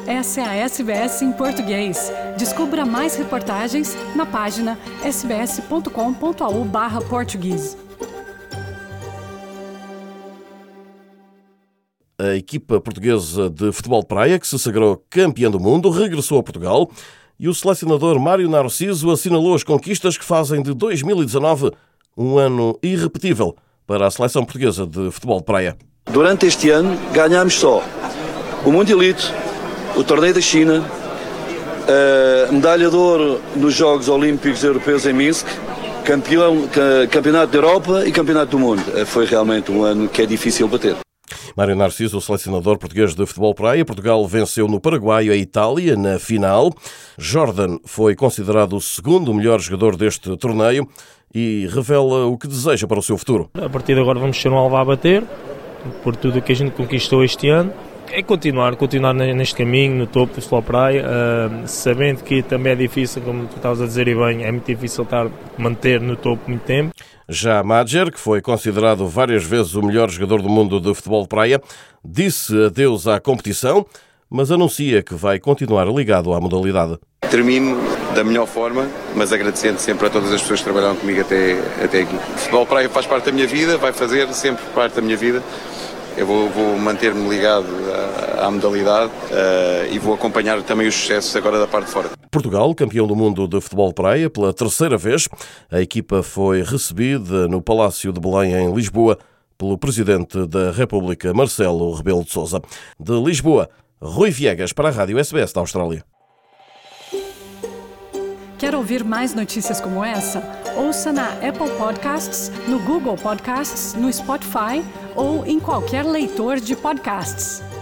Essa é a SBS em português. Descubra mais reportagens na página sbs.com.au/português. A equipa portuguesa de futebol de praia, que se sagrou campeã do mundo, regressou a Portugal e o selecionador Mário Narciso assinalou as conquistas que fazem de 2019 um ano irrepetível para a seleção portuguesa de futebol de praia. Durante este ano ganhámos só o Mundialito, o Torneio da China, a medalha de ouro nos Jogos Olímpicos Europeus em Minsk, Campeonato da Europa e Campeonato do Mundo. Foi realmente um ano que é difícil bater. Mário Narciso, o selecionador português de futebol praia. Portugal venceu no Paraguai a Itália na final. Jordan foi considerado o segundo melhor jogador deste torneio e revela o que deseja para o seu futuro. A partir de agora vamos ser um alvo a bater por tudo o que a gente conquistou este ano. É continuar neste caminho, no topo do futebol praia, sabendo que também é difícil, como tu estavas a dizer e bem, é muito difícil manter no topo muito tempo. Já Madjer, que foi considerado várias vezes o melhor jogador do mundo de futebol de praia, disse adeus à competição, mas anuncia que vai continuar ligado à modalidade. Termino da melhor forma, mas agradecendo sempre a todas as pessoas que trabalharam comigo até aqui. O futebol de praia faz parte da minha vida, vai fazer sempre parte da minha vida. Eu vou manter-me ligado à modalidade e vou acompanhar também os sucessos agora da parte de fora. Portugal, campeão do mundo de futebol de praia, pela terceira vez. A equipa foi recebida no Palácio de Belém, em Lisboa, pelo Presidente da República, Marcelo Rebelo de Sousa. De Lisboa, Rui Viegas para a Rádio SBS da Austrália. Quer ouvir mais notícias como essa? Ouça na Apple Podcasts, no Google Podcasts, no Spotify ou em qualquer leitor de podcasts.